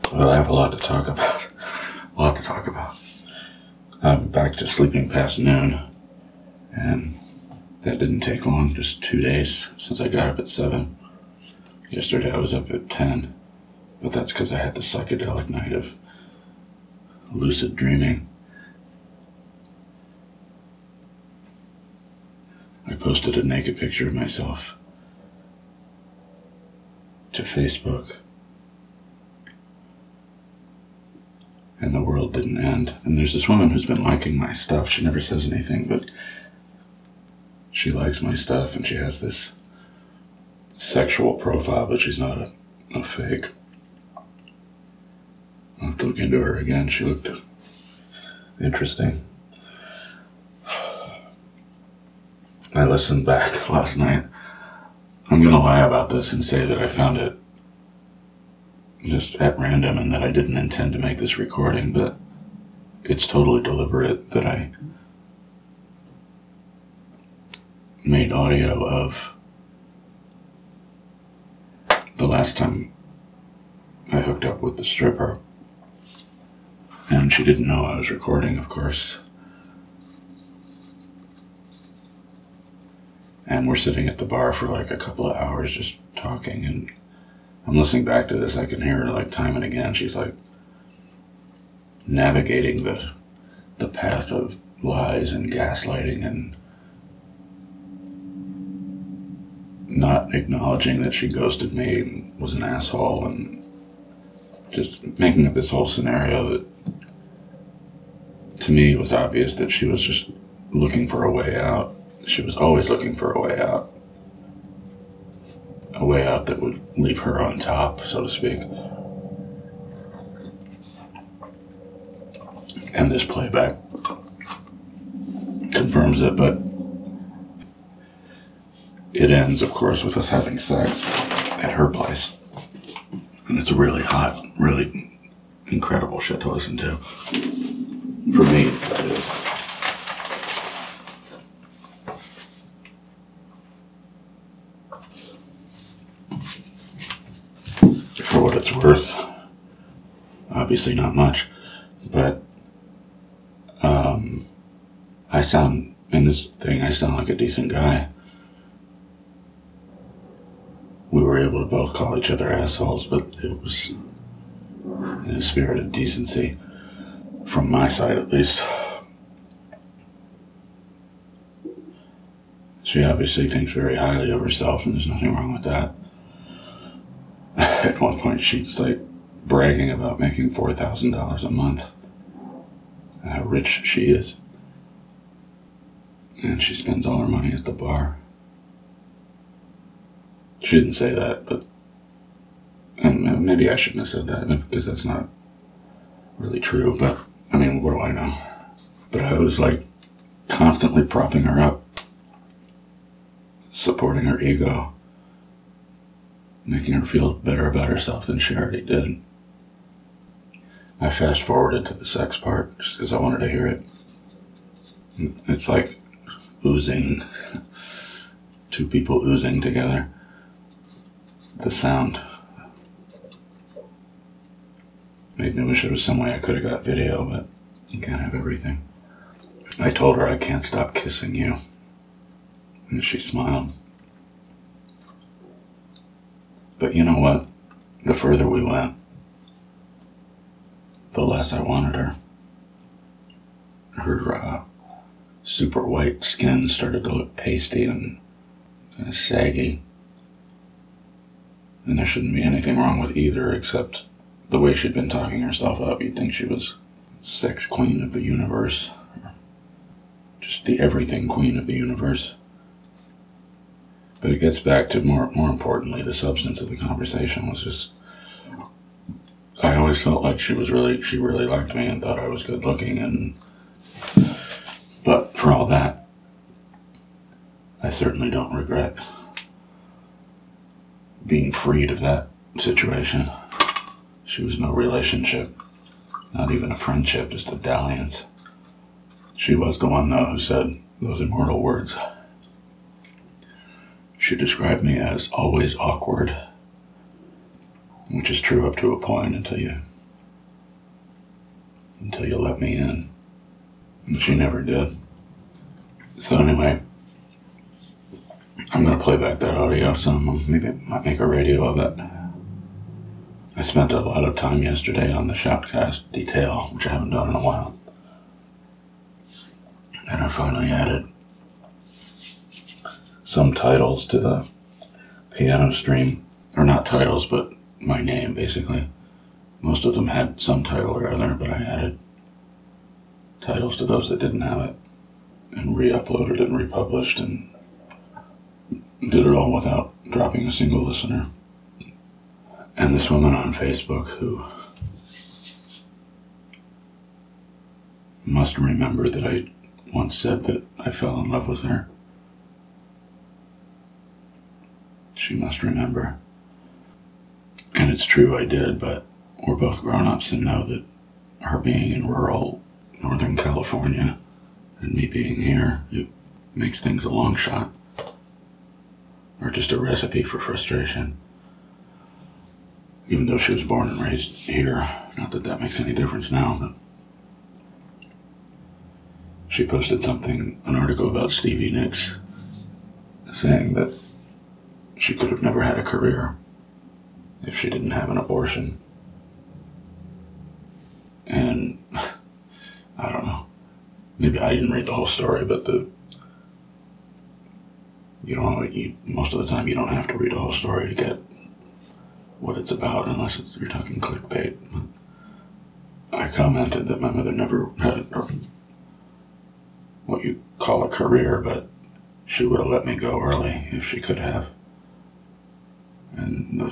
Well, I have a lot to talk about. A lot to talk about. I'm back to sleeping past noon, and that didn't take long, just 2 days since I got up at 7. Yesterday I was up at 10, but that's because I had the psychedelic night of lucid dreaming. I posted a naked picture of myself to Facebook, and the world didn't end. And there's this woman who's been liking my stuff. She never says anything, but she likes my stuff, and she has this sexual profile, but she's not a fake. I'll have to look into her again. She looked interesting. I listened back last night. I'm going to lie about this and say that I found it just at random and that I didn't intend to make this recording, but it's totally deliberate that I made audio of the last time I hooked up with the stripper. And she didn't know I was recording, of course. And we're sitting at the bar for like a couple of hours just talking, and I'm listening back to this. I can hear her like time and again. She's like navigating the path of lies and gaslighting and not acknowledging that she ghosted me and was an asshole, and just making up this whole scenario that to me was obvious that she was just looking for a way out. She was always looking for a way out. A way out that would leave her on top, so to speak. And this playback confirms it, but it ends, of course, with us having sex at her place. And it's really hot, really incredible shit to listen to. For me, that is. For what it's worth, obviously not much, but I sound, in this thing, I sound like a decent guy. We were able to both call each other assholes, but it was in a spirit of decency, from my side at least. She obviously thinks very highly of herself, and there's nothing wrong with that. At one point, she's like bragging about making $4,000 a month, and how rich she is. And she spends all her money at the bar. She didn't say that, but and maybe I shouldn't have said that because that's not really true. But I mean, what do I know? But I was like constantly propping her up, supporting her ego, making her feel better about herself than she already did. I fast forwarded to the sex part just because I wanted to hear it. It's like oozing, two people oozing together. The sound made me wish there was some way I could have got video, but you can't have everything. I told her I can't stop kissing you, and she smiled. But you know what? The further we went, the less I wanted her. Her super white skin started to look pasty and kind of saggy. And there shouldn't be anything wrong with either, except the way she'd been talking herself up. You'd think she was sex queen of the universe. Just the everything queen of the universe. But it gets back to more importantly, the substance of the conversation was just, I always felt like she really liked me and thought I was good looking, but for all that, I certainly don't regret being freed of that situation. She was no relationship, not even a friendship, just a dalliance. She was the one, though, who said those immortal words. She described me as always awkward, which is true up to a point until you until you let me in. And she never did. So anyway, I'm going to play back that audio some. Maybe I might make a radio of it. I spent a lot of time yesterday on the Shoutcast detail, which I haven't done in a while. And I finally added some titles to the piano stream. Or not titles, but my name, basically. Most of them had some title or other, but I added titles to those that didn't have it. And re-uploaded and republished and did it all without dropping a single listener. And this woman on Facebook who must remember that I once said that I fell in love with her. She must remember. And it's true, I did, but we're both grown-ups and know that her being in rural Northern California and me being here, it makes things a long shot. Or just a recipe for frustration. Even though she was born and raised here, not that that makes any difference now, but she posted an article about Stevie Nicks, saying that she could have never had a career if she didn't have an abortion. And I don't know, maybe I didn't read the whole story, but most of the time you don't have to read a whole story to get what it's about, unless you're talking clickbait. I commented that my mother never had what you call a career, but she would have let me go early if she could have. And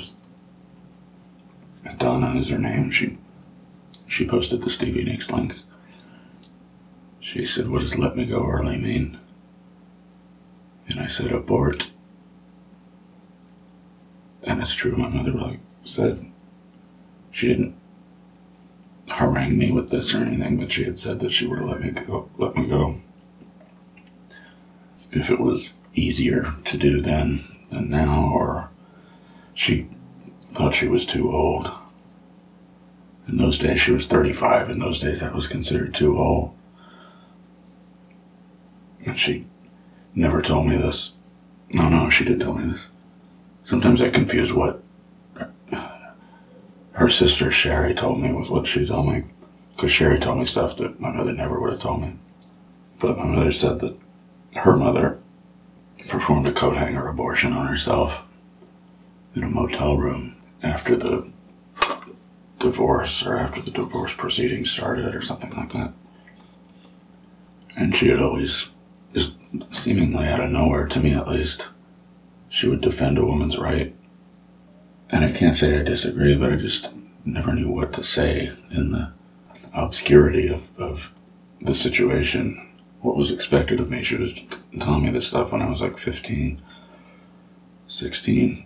Donna is her name. She posted the Stevie Nicks link. She said, "What does let me go early mean?" And I said, "Abort." And it's true, my mother said, she didn't harangue me with this or anything, but she had said that she would have let me go. If it was easier to do then than now, or she thought she was too old. In those days she was 35, in those days that was considered too old. And she never told me this. No, she did tell me this. Sometimes I confuse what her sister Sherry told me with what she told me. Because Sherry told me stuff that my mother never would have told me. But my mother said that her mother performed a coat hanger abortion on herself in a motel room after the divorce, or after the divorce proceedings started, or something like that. And she had always, just seemingly out of nowhere, to me at least, she would defend a woman's right. And I can't say I disagree, but I just never knew what to say in the obscurity of the situation. What was expected of me. She was telling me this stuff when I was like 15, 16.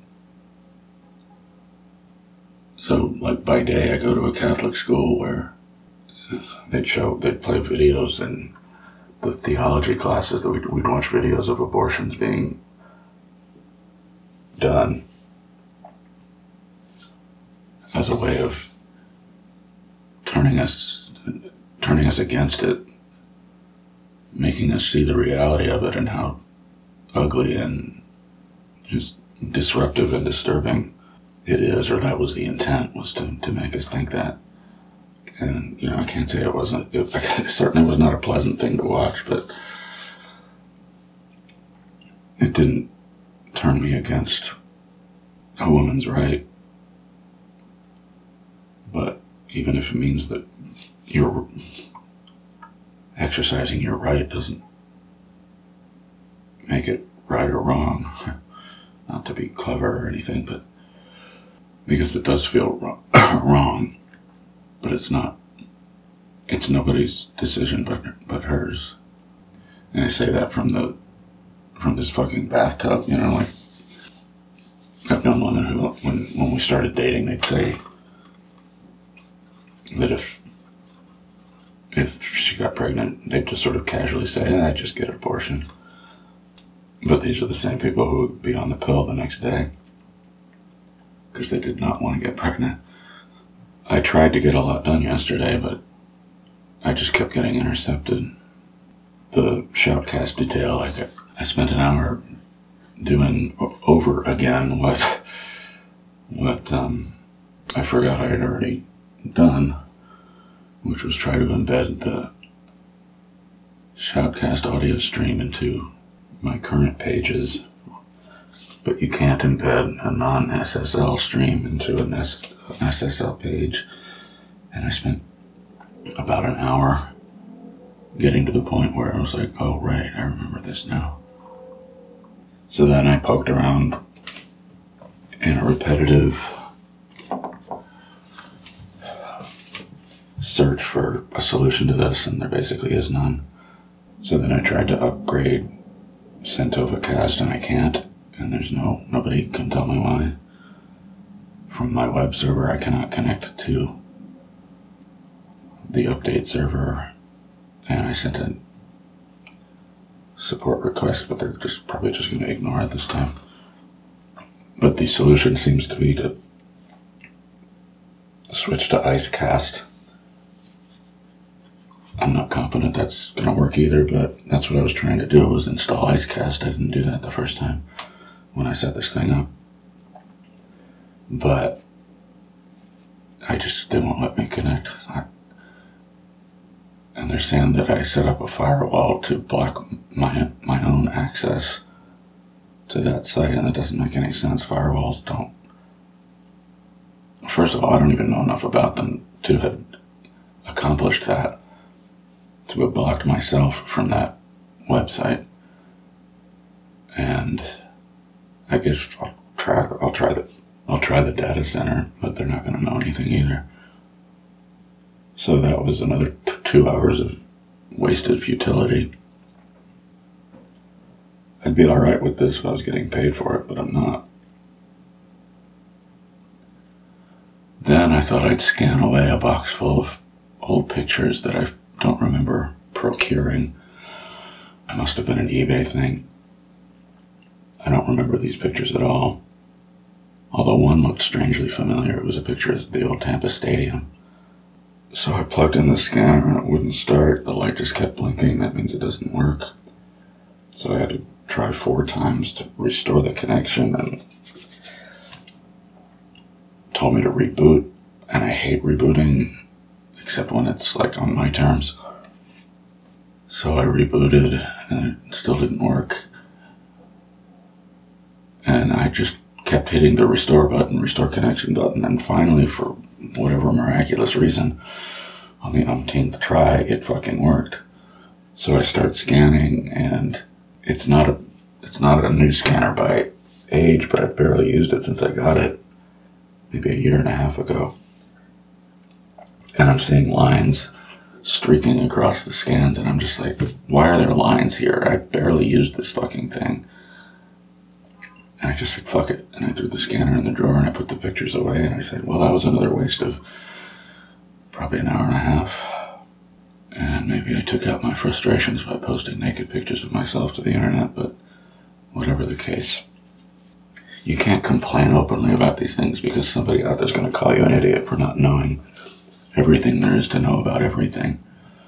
So, like, by day I go to a Catholic school where they'd play videos in the theology classes that we'd watch videos of abortions being done as a way of turning us against it, making us see the reality of it and how ugly and just disruptive and disturbing it is, or that was the intent, was to make us think that. And, I can't say it wasn't, it certainly was not a pleasant thing to watch, but it didn't turn me against a woman's right. But even if it means that you're exercising your right doesn't make it right or wrong, not to be clever or anything, but because it does feel wrong, but it's not. It's nobody's decision but hers. And I say that from this fucking bathtub, like, I've known women who, when we started dating, they'd say that if she got pregnant, they'd just sort of casually say, I'd just get an abortion. But these are the same people who would be on the pill the next day because they did not want to get pregnant. I tried to get a lot done yesterday, but I just kept getting intercepted. The shoutcast detail, I spent an hour doing over again what I forgot I had already done, which was try to embed the shoutcast audio stream into my current pages, but you can't embed a non-SSL stream into an SSL page. And I spent about an hour getting to the point where I was like, oh right, I remember this now. So then I poked around in a repetitive search for a solution to this, and there basically is none. So then I tried to upgrade CentOvaCast, and I can't, and nobody can tell me why. From my web server, I cannot connect to the update server, and I sent a support request, but they're probably just going to ignore it this time. But the solution seems to be to switch to IceCast. I'm not confident that's going to work either, but that's what I was trying to do, was install IceCast. I didn't do that the first time when I set this thing up. But they won't let me connect. And they're saying that I set up a firewall to block my own access to that site, and that doesn't make any sense. Firewalls don't. First of all, I don't even know enough about them to have accomplished that, to have blocked myself from that website. And I guess I'll try the data center, but they're not going to know anything either. So that was another 2 hours of wasted futility. I'd be alright with this if I was getting paid for it, but I'm not. Then I thought I'd scan away a box full of old pictures that I don't remember procuring. It must have been an eBay thing. I don't remember these pictures at all. Although one looked strangely familiar. It was a picture of the old Tampa Stadium. So I plugged in the scanner and it wouldn't start. The light just kept blinking. That means it doesn't work. So I had to try 4 times to restore the connection, and told me to reboot. And I hate rebooting, except when it's like on my terms. So I rebooted and it still didn't work. And I just kept hitting the restore connection button, and finally, for whatever miraculous reason, on the umpteenth try, it fucking worked. So I start scanning, and it's not a new scanner by age, but I've barely used it since I got it maybe 1.5 years ago. And I'm seeing lines streaking across the scans, and I'm just like, why are there lines here? I barely used this fucking thing. And I just said, fuck it. And I threw the scanner in the drawer, and I put the pictures away, and I said, well, that was another waste of probably 1.5 hours. And maybe I took out my frustrations by posting naked pictures of myself to the internet, but whatever the case. You can't complain openly about these things, because somebody out there's going to call you an idiot for not knowing everything there is to know about everything.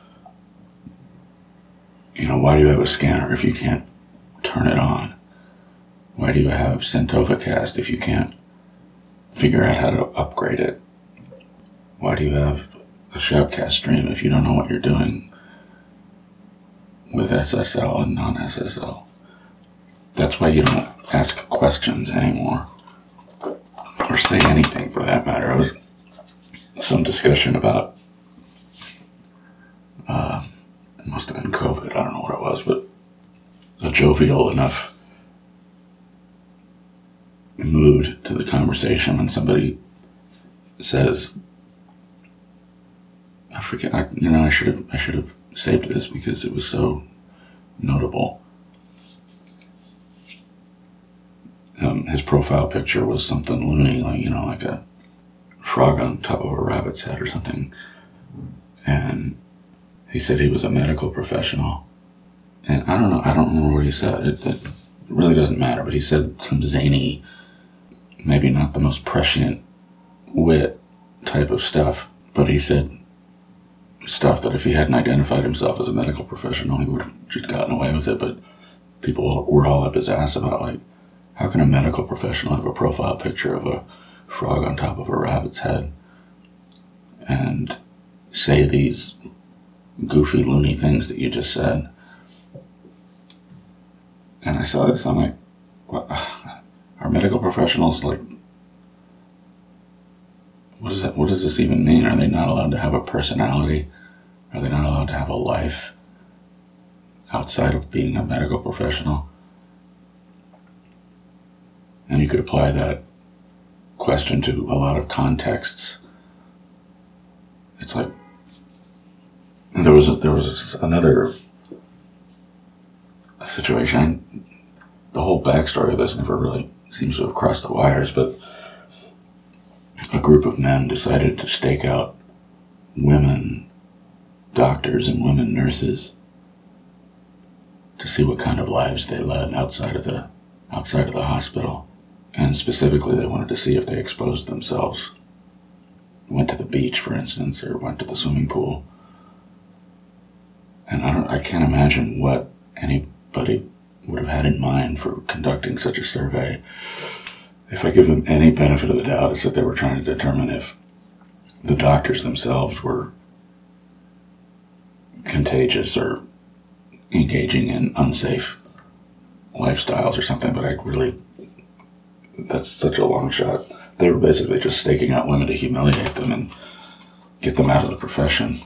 You know, why do you have a scanner if you can't turn it on? Why do you have CentOvaCast if you can't figure out how to upgrade it? Why do you have a shoutcast stream if you don't know what you're doing with SSL and non-SSL? That's why you don't ask questions anymore, or say anything for that matter. It was some discussion about, it must have been COVID, I don't know what it was, but a jovial enough mood to the conversation when somebody says, I should have saved this because it was so notable. His profile picture was something loony, like a frog on top of a rabbit's head or something. And he said he was a medical professional. And I don't remember what he said. It really doesn't matter, but he said some zany, maybe not the most prescient wit type of stuff. But he said stuff that if he hadn't identified himself as a medical professional, he would have just gotten away with it. But people were all up his ass about, like, how can a medical professional have a profile picture of a frog on top of a rabbit's head and say these goofy, loony things that you just said? And I saw this, I'm like, what? Are medical professionals, like, what does this even mean? Are they not allowed to have a personality? Are they not allowed to have a life outside of being a medical professional? And you could apply that question to a lot of contexts. It's like, there was another situation. The whole backstory of this never really seems to have crossed the wires, but a group of men decided to stake out women doctors and women nurses to see what kind of lives they led outside of the hospital. And specifically, they wanted to see if they exposed themselves, went to the beach, for instance, or went to the swimming pool. And I can't imagine what anybody would have had in mind for conducting such a survey. If I give them any benefit of the doubt, it's that they were trying to determine if the doctors themselves were contagious or engaging in unsafe lifestyles or something, but that's such a long shot. They were basically just staking out women to humiliate them and get them out of the profession.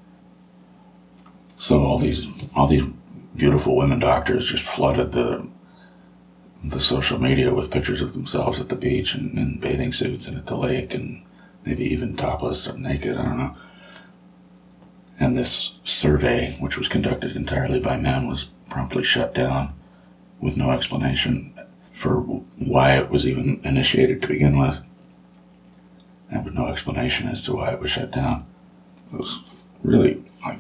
So all these beautiful women doctors just flooded the social media with pictures of themselves at the beach and in bathing suits and at the lake and maybe even topless or naked, I don't know. And this survey, which was conducted entirely by men, was promptly shut down with no explanation for why it was even initiated to begin with, and with no explanation as to why it was shut down. It was really, like,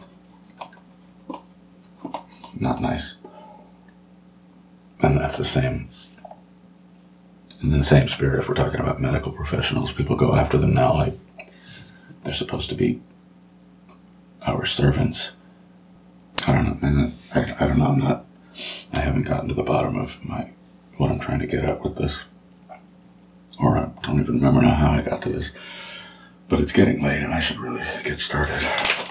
not nice. And that's in the same spirit, if we're talking about medical professionals, people go after them now like they're supposed to be our servants. I don't know, and I don't know, I haven't gotten to the bottom of what I'm trying to get at with this. Or I don't even remember now how I got to this. But it's getting late and I should really get started.